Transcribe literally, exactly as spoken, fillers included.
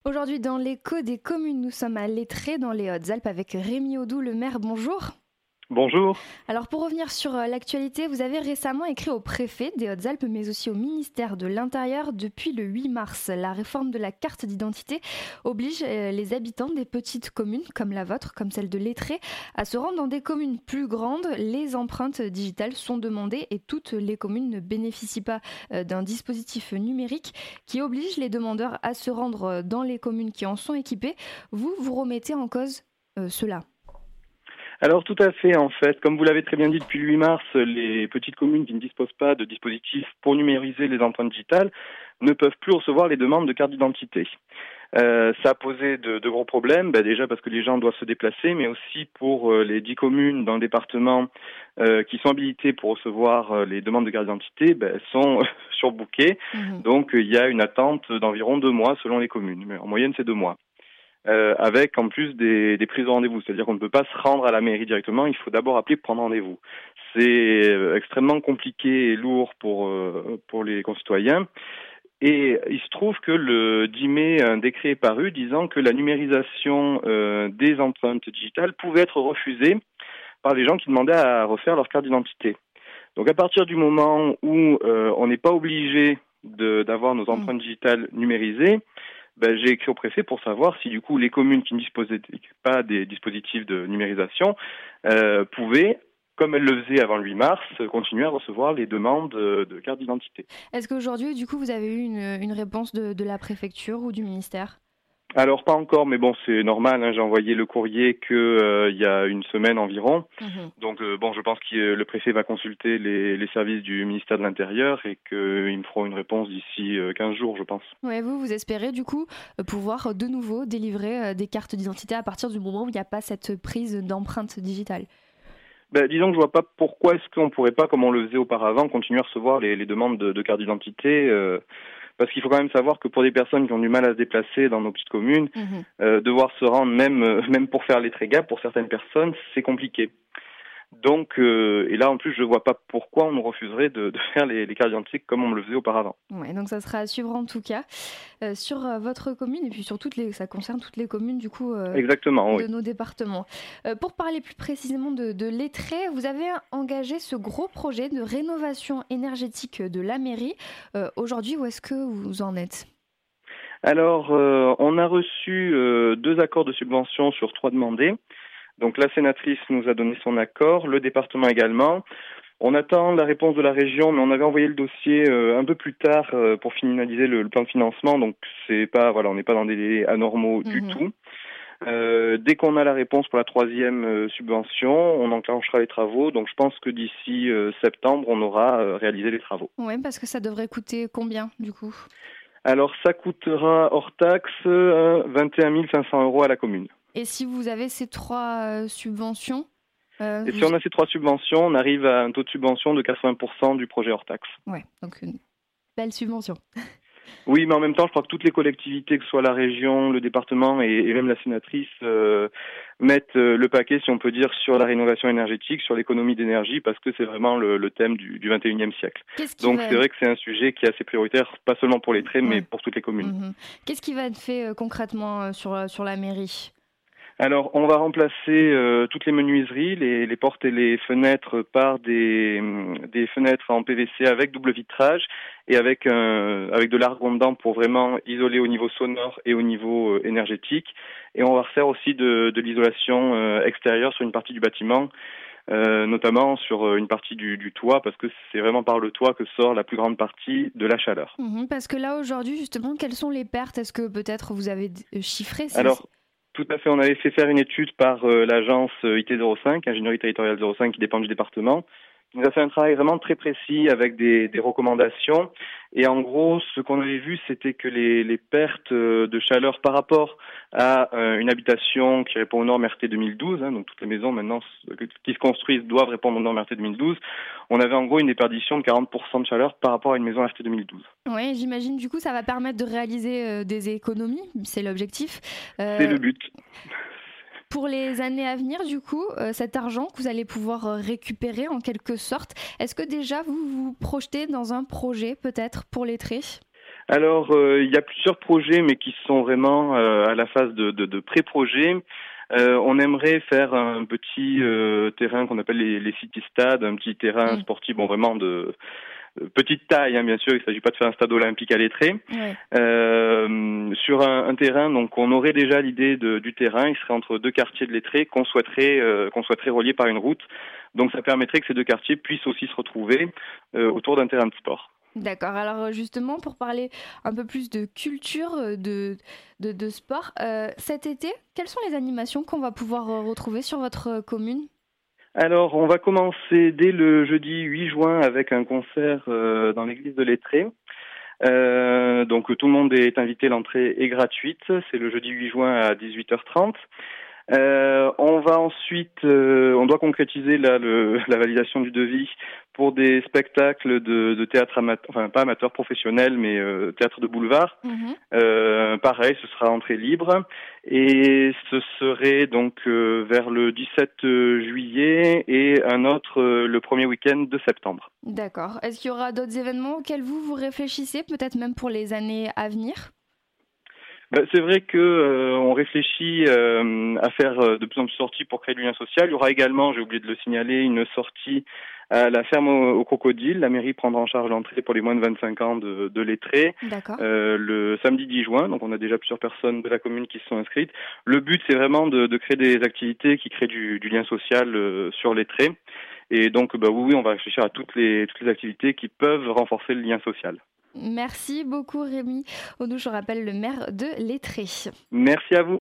Aujourd'hui, dans l'écho des communes, nous sommes à Lettré, dans les Hautes-Alpes, avec Rémi Audoux, le maire. Bonjour. Bonjour. Alors, pour revenir sur euh, l'actualité, vous avez récemment écrit au préfet des Hautes-Alpes, mais aussi au ministère de l'Intérieur. Depuis le huit mars, la réforme de la carte d'identité oblige euh, les habitants des petites communes, comme la vôtre, comme celle de Lettré, à se rendre dans des communes plus grandes. Les empreintes digitales sont demandées et toutes les communes ne bénéficient pas euh, d'un dispositif numérique qui oblige les demandeurs à se rendre dans les communes qui en sont équipées. Vous, vous remettez en cause euh, cela. Alors tout à fait, en fait, comme vous l'avez très bien dit, depuis le huit mars, les petites communes qui ne disposent pas de dispositifs pour numériser les empreintes digitales ne peuvent plus recevoir les demandes de carte d'identité. Euh, ça a posé de, de gros problèmes, bah déjà parce que les gens doivent se déplacer, mais aussi pour euh, les dix communes dans le département euh, qui sont habilitées pour recevoir euh, les demandes de carte d'identité, bah, elles sont surbookées. Mmh. Donc il y a une attente d'environ deux mois selon les communes, mais en moyenne c'est deux mois. Euh, avec en plus des, des prises de rendez-vous, c'est-à-dire qu'on ne peut pas se rendre à la mairie directement, il faut d'abord appeler pour prendre rendez-vous. C'est euh, extrêmement compliqué et lourd pour euh, pour les concitoyens. Et il se trouve que le dix mai, un décret est paru disant que la numérisation euh, des empreintes digitales pouvait être refusée par les gens qui demandaient à refaire leur carte d'identité. Donc à partir du moment où euh, on n'est pas obligé de, d'avoir nos empreintes digitales numérisées, ben, j'ai écrit au préfet pour savoir si du coup les communes qui ne disposaient pas des dispositifs de numérisation euh, pouvaient, comme elles le faisaient avant le huit mars, continuer à recevoir les demandes de, de carte d'identité. Est-ce qu'aujourd'hui, du coup, vous avez eu une, une réponse de, de la préfecture ou du ministère ? Alors pas encore, mais bon, c'est normal, hein, j'ai envoyé le courrier que euh, il y a une semaine environ. Mmh. Donc euh, bon, je pense que le préfet va consulter les, les services du ministère de l'Intérieur et qu'ils me feront une réponse d'ici euh, quinze jours, je pense. Ouais, vous, vous espérez du coup pouvoir de nouveau délivrer euh, des cartes d'identité à partir du moment où il n'y a pas cette prise d'empreinte digitale ? Ben, disons que je vois pas pourquoi est-ce qu'on pourrait pas, comme on le faisait auparavant, continuer à recevoir les, les demandes de, de carte d'identité. Euh, parce qu'il faut quand même savoir que pour des personnes qui ont du mal à se déplacer dans nos petites communes, mmh. euh, devoir se rendre même euh, même pour faire les trégats, pour certaines personnes, c'est compliqué. Donc, euh, et là en plus, je vois pas pourquoi on nous refuserait de, de faire les, les cartes d'identité comme on le faisait auparavant. Ouais, donc ça sera à suivre en tout cas euh, sur euh, votre commune et puis sur toutes les, ça concerne toutes les communes du coup euh, Exactement, de oui. nos départements. Euh, pour parler plus précisément de, de Lettré, vous avez engagé ce gros projet de rénovation énergétique de la mairie. Euh, aujourd'hui, où est-ce que vous en êtes ? Alors, euh, on a reçu euh, deux accords de subvention sur trois demandés. Donc la sénatrice nous a donné son accord, le département également. On attend la réponse de la région, mais on avait envoyé le dossier euh, un peu plus tard euh, pour finaliser le, le plan de financement. Donc c'est pas, voilà, on n'est pas dans des délais anormaux mm-hmm. du tout. Euh, dès qu'on a la réponse pour la troisième euh, subvention, on enclenchera les travaux. Donc je pense que d'ici euh, septembre, on aura euh, réalisé les travaux. Oui, parce que ça devrait coûter combien du coup ? Alors ça coûtera hors taxe euh, vingt et un mille cinq cents euros à la commune. Et si vous avez ces trois euh, subventions euh, Et vous... si on a ces trois subventions, on arrive à un taux de subvention de quatre-vingts pour cent du projet hors taxe. Ouais, donc une belle subvention. Oui, mais en même temps, je crois que toutes les collectivités, que ce soit la région, le département et, et même la sénatrice, euh, mettent euh, le paquet, si on peut dire, sur la rénovation énergétique, sur l'économie d'énergie, parce que c'est vraiment le, le thème du, du vingt et unième siècle. Donc va... c'est vrai que c'est un sujet qui est assez prioritaire, pas seulement pour les traits, ouais. mais pour toutes les communes. Mmh. Qu'est-ce qui va être fait euh, concrètement euh, sur, sur la mairie ? Alors, on va remplacer euh, toutes les menuiseries, les, les portes et les fenêtres par des, des fenêtres en P V C avec double vitrage et avec, un, avec de l'argondant pour vraiment isoler au niveau sonore et au niveau euh, énergétique. Et on va refaire aussi de, de l'isolation euh, extérieure sur une partie du bâtiment, euh, notamment sur une partie du, du toit, parce que c'est vraiment par le toit que sort la plus grande partie de la chaleur. Mmh, parce que là, aujourd'hui, justement, quelles sont les pertes ? Est-ce que peut-être vous avez chiffré ces... Alors, tout à fait. On avait fait faire une étude par euh, l'agence euh, I T zéro cinq, Ingénierie territoriale zéro cinq, qui dépend du département. Il nous a fait un travail vraiment très précis avec des, des recommandations. Et en gros, ce qu'on avait vu, c'était que les, les pertes de chaleur par rapport à euh, une habitation qui répond aux normes R T deux mille douze, hein, donc toutes les maisons maintenant qui se construisent doivent répondre aux normes R T deux mille douze, on avait en gros une déperdition de quarante pour cent de chaleur par rapport à une maison R T deux mille douze. Oui, j'imagine du coup ça va permettre de réaliser euh, des économies, c'est l'objectif. Euh... C'est le but. Pour les années à venir, du coup, euh, cet argent que vous allez pouvoir euh, récupérer en quelque sorte, est-ce que déjà vous vous projetez dans un projet peut-être pour Lettré ? Alors, euh, il y a plusieurs projets, mais qui sont vraiment euh, à la phase de, de, de pré-projet. Euh, on aimerait faire un petit euh, terrain qu'on appelle les, les city-stades, un petit terrain Mm. sportif, bon vraiment de euh, petite taille, hein, bien sûr. Il ne s'agit pas de faire un stade olympique à l'étré. Ouais. Euh, sur un, un terrain, donc on aurait déjà l'idée de, du terrain. Il serait entre deux quartiers de Lettré qu'on souhaiterait euh, qu'on souhaiterait relier par une route. Donc ça permettrait que ces deux quartiers puissent aussi se retrouver euh, autour d'un terrain de sport. D'accord. Alors euh, justement, pour parler un peu plus de culture, euh, de, de, de sport, euh, cet été, quelles sont les animations qu'on va pouvoir euh, retrouver sur votre euh, commune? Alors, on va commencer dès le jeudi huit juin avec un concert euh, dans l'église de Lettré. Euh, donc tout le monde est invité, l'entrée est gratuite. C'est le jeudi huit juin à dix-huit heures trente. Euh, on va ensuite, euh, on doit concrétiser là, le, la validation du devis pour des spectacles de, de théâtre amateur, enfin pas amateur professionnel, mais euh, théâtre de boulevard. Mhm. Euh, pareil, ce sera entrée libre et ce serait donc euh, vers le dix-sept juillet et un autre euh, le premier week-end de septembre. D'accord. Est-ce qu'il y aura d'autres événements auxquels vous vous réfléchissez, peut-être même pour les années à venir? Ben, c'est vrai que euh, on réfléchit euh, à faire euh, de plus en plus de sorties pour créer du lien social. Il y aura également, j'ai oublié de le signaler, une sortie à la ferme au, au crocodile. La mairie prendra en charge l'entrée pour les moins de vingt-cinq ans de, de Lettré D'accord. euh, le samedi dix juin. Donc on a déjà plusieurs personnes de la commune qui se sont inscrites. Le but, c'est vraiment de, de créer des activités qui créent du, du lien social euh, sur Lettré. Et donc, bah oui, oui, on va réfléchir à toutes les, toutes les activités qui peuvent renforcer le lien social. Merci beaucoup Rémi Audoux, je rappelle le maire de Lettré. Merci à vous.